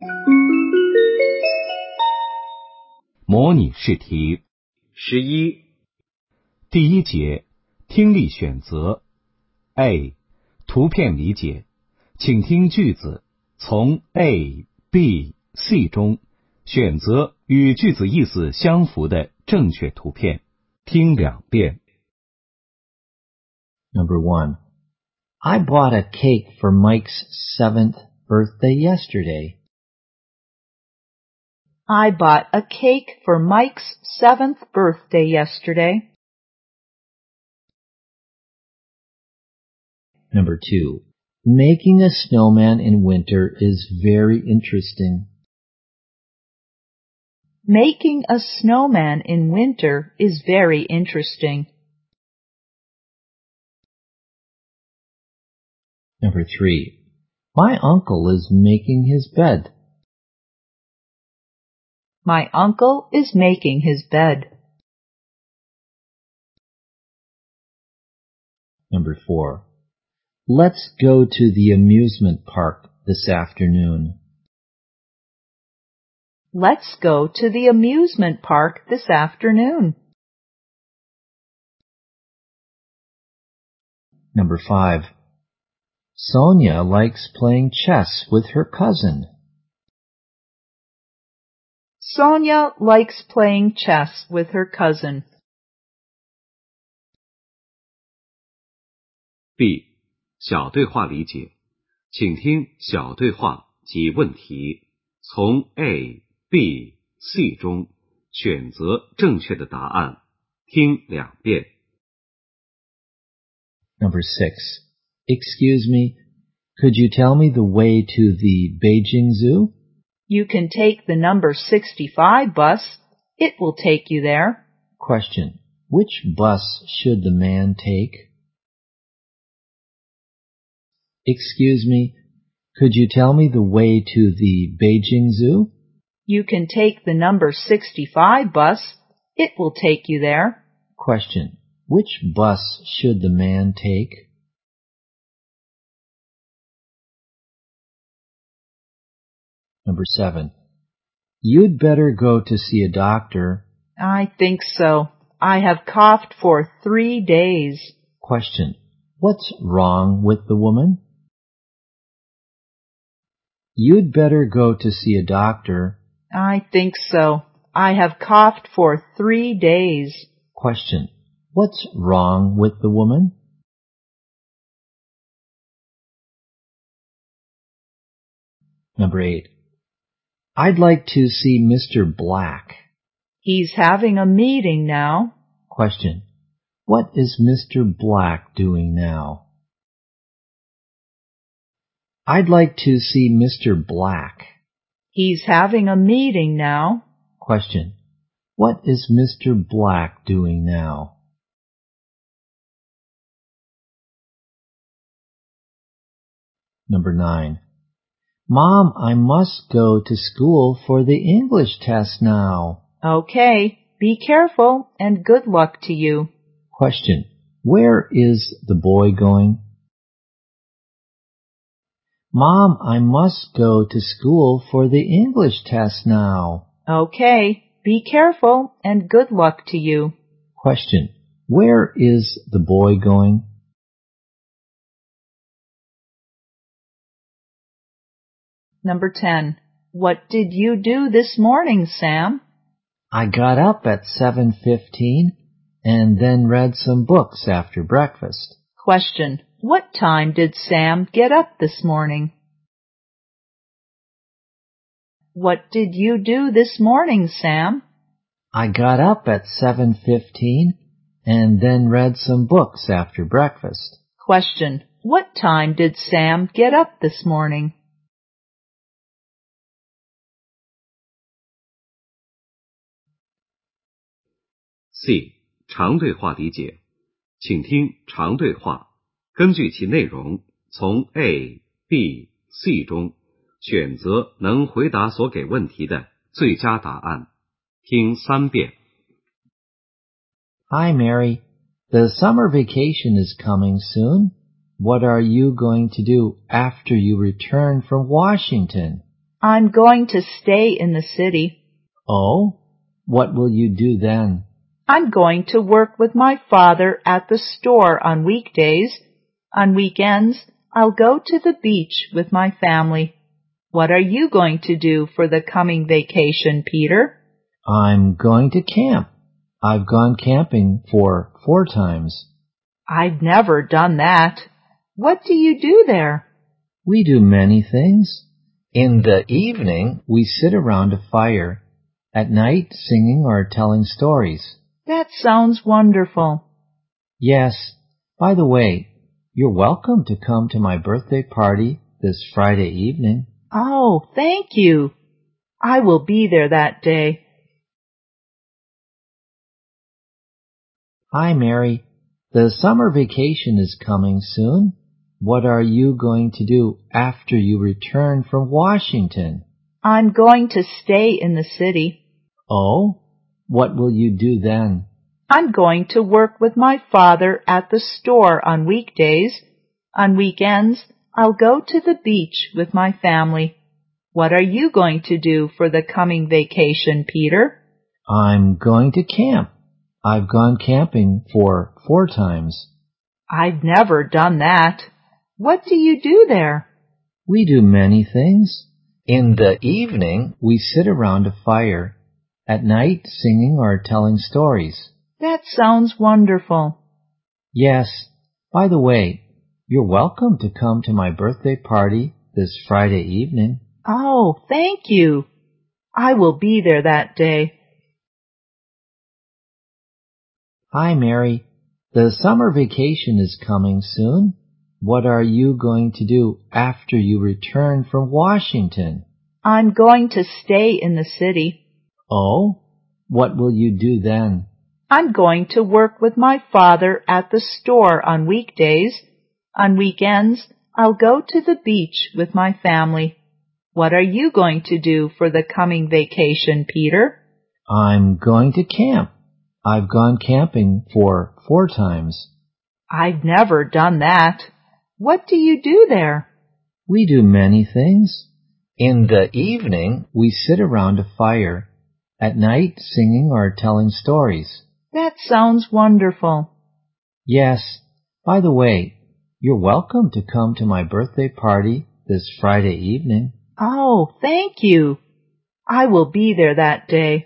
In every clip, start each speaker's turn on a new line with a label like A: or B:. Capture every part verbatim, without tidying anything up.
A: 模拟试题
B: 十一，
A: 第一节，听力选择。A. 图片理解，请听句子，从 A, B, C 中选择与句子意思相符的正确图片，听两遍。
C: Number one. I bought a cake for Mike's seventh birthday yesterday.
D: I bought a cake for Mike's seventh birthday yesterday.
C: Number two. Making a snowman in winter is very interesting.
D: Making a snowman in winter is very interesting.
C: Number three. My uncle is making his bed.
D: My uncle is making his bed.
C: Number four. Let's go to the amusement park this afternoon.
D: Let's go to the amusement park this afternoon.
C: Number five. Sonia likes playing chess with her cousin.
D: Sonia likes playing chess with her cousin.
B: B. 小对话理解，请听小对话及问题，从 A, B, C 中选择正确的答案，听两遍。
C: Number six. Excuse me, could you tell me the way to the Beijing Zoo?
D: You can take the number sixty-five bus. It will take you there.
C: Question. Which bus should the man take? Excuse me, could you tell me the way to the Beijing Zoo?
D: You can take the number sixty-five bus. It will take you there.
C: Question. Which bus should the man take? Number seven. You'd better go to see a doctor.
D: I think so. I have coughed for three days.
C: Question. What's wrong with the woman? You'd better go to see a doctor.
D: I think so. I have coughed for three days.
C: Question. What's wrong with the woman? Number eight. I'd like to see Mister Black.
D: He's having a meeting now.
C: Question. What is Mister Black doing now? I'd like to see Mister Black.
D: He's having a meeting now.
C: Question. What is Mister Black doing now? Number nine. Mom, I must go to school for the English test now.
D: Okay, be careful and good luck to you.
C: Question. Where is the boy going? Mom, I must go to school for the English test now.
D: Okay, be careful and good luck to you.
C: Question. Where is the boy going?
D: Number ten. What did you do this morning, Sam?
C: I got up at seven fifteen and then read some books after breakfast.
D: Question. What time did Sam get up this morning? What did you do this morning, Sam?
C: I got up at seven fifteen and then read some books after breakfast.
D: Question. What time did Sam get up this morning?
B: C. 长对话理解，请听长对话，根据其内容，从 A, B, C 中选择能回答所给问题的最佳答案，听三遍。
C: Hi, Mary. The summer vacation is coming soon. What are you going to do after you return from Washington?
D: I'm going to stay in the city.
C: Oh, what will you do then?
D: I'm going to work with my father at the store on weekdays. On weekends, I'll go to the beach with my family. What are you going to do for the coming vacation, Peter?
C: I'm going to camp. I've gone camping for four times.
D: I've never done that. What do you do there?
C: We do many things. In the evening, we sit around a fire. At night, singing or telling stories.
D: That sounds wonderful.
C: Yes. By the way, you're welcome to come to my birthday party this Friday evening.
D: Oh, thank you. I will be there that day.
C: Hi, Mary. The summer vacation is coming soon. What are you going to do after you return from Washington?
D: I'm going to stay in the city.
C: Oh, what will you do then?
D: I'm going to work with my father at the store on weekdays. On weekends, I'll go to the beach with my family. What are you going to do for the coming vacation, Peter?
C: I'm going to camp. I've gone camping for four times.
D: I've never done that. What do you do there?
C: We do many things. In the evening, we sit around a fire. At night, singing or telling stories.
D: That sounds wonderful.
C: Yes. By the way, you're welcome to come to my birthday party this Friday evening.
D: Oh, thank you. I will be there that day.
C: Hi, Mary. The summer vacation is coming soon. What are you going to do after you return from Washington?
D: I'm going to stay in the city.
C: Oh, what will you do then?
D: I'm going to work with my father at the store on weekdays. On weekends, I'll go to the beach with my family. What are you going to do for the coming vacation, Peter?
C: I'm going to camp. I've gone camping for four times.
D: I've never done that. What do you do there?
C: We do many things. In the evening, we sit around a fire. At night, singing or telling stories.
D: That sounds wonderful.
C: Yes. By the way, you're welcome to come to my birthday party this Friday evening.
D: Oh, thank you. I will be there that day.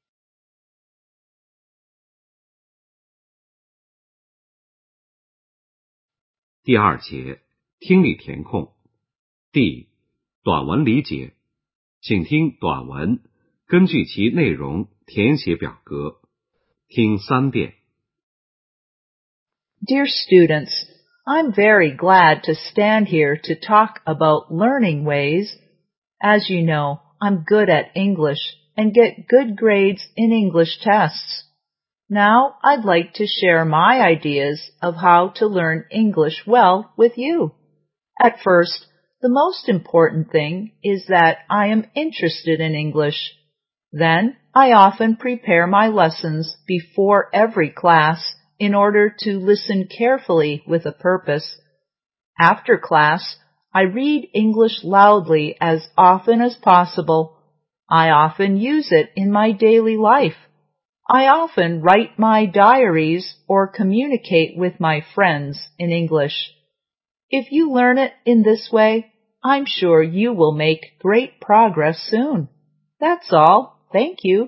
B: 第二节，听力填空。D. 短文理解，请听短文，根据其内容填写表格。听三遍。
D: Dear students, I'm very glad to stand here to talk about learning ways. As you know, I'm good at English and get good grades in English tests. Now I'd like to share my ideas of how to learn English well with you. At first, the most important thing is that I am interested in English. Then, I often prepare my lessons before every class in order to listen carefully with a purpose. After class, I read English loudly as often as possible. I often use it in my daily life. I often write my diaries or communicate with my friends in English. If you learn it in this way, I'm sure you will make great progress soon. That's all. Thank you.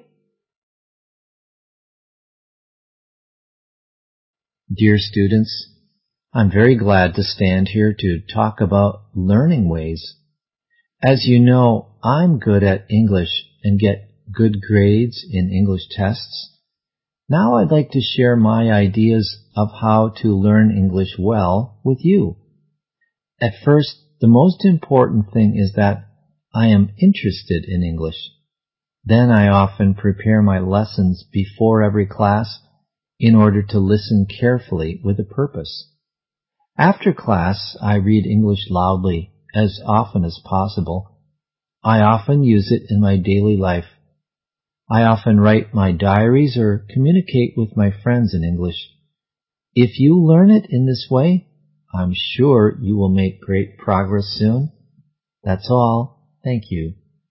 C: Dear students, I'm very glad to stand here to talk about learning ways. As you know, I'm good at English and get good grades in English tests. Now I'd like to share my ideas of how to learn English well with you. At first, the most important thing is that I am interested in English. Then I often prepare my lessons before every class in order to listen carefully with a purpose. After class, I read English loudly as often as possible. I often use it in my daily life. I often write my diaries or communicate with my friends in English. If you learn it in this way, I'm sure you will make great progress soon. That's all. Thank you.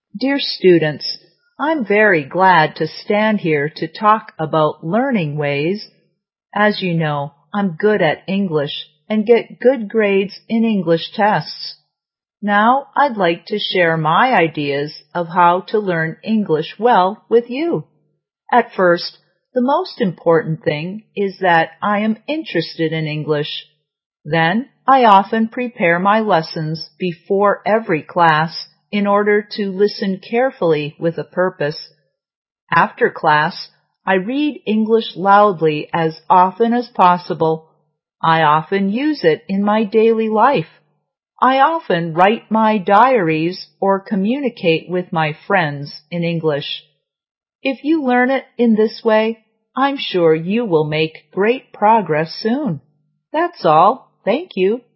D: Dear students, I'm very glad to stand here to talk about learning ways. As you know, I'm good at English and get good grades in English tests. Now I'd like to share my ideas of how to learn English well with you. At first, the most important thing is that I am interested in English. Then I often prepare my lessons before every class in order to listen carefully with a purpose. After class, I read English loudly as often as possible. I often use it in my daily life. I often write my diaries or communicate with my friends in English. If you learn it in this way, I'm sure you will make great progress soon. That's all. Thank you.